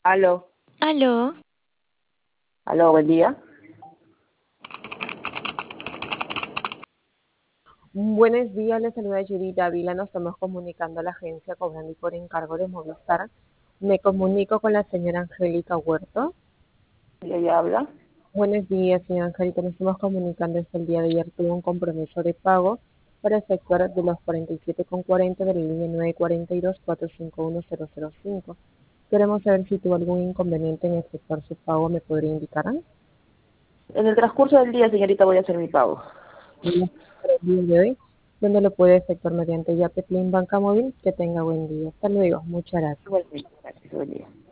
Aló, Aló, aló, buen día. Buenos días, le saluda Judy Dávila. Nos estamos comunicando a la agencia cobrando y por encargo de Movistar. Me comunico con la señora Angélica Huerto. Ella habla. Buenos días, señora Angélica. Nos estamos comunicando desde el día de ayer. Tuvo un compromiso de pago para efectuar de los 47,40 de la línea 942-451-005. Queremos saber si tuvo algún inconveniente en efectuar su pago. ¿Me podría indicar? En el transcurso del día, señorita, voy a hacer mi pago. Para el día de hoy, donde lo puede efectuar mediante Yape Banca Móvil. Que tenga buen día. Hasta luego. Muchas gracias. Igualmente, gracias, buen día.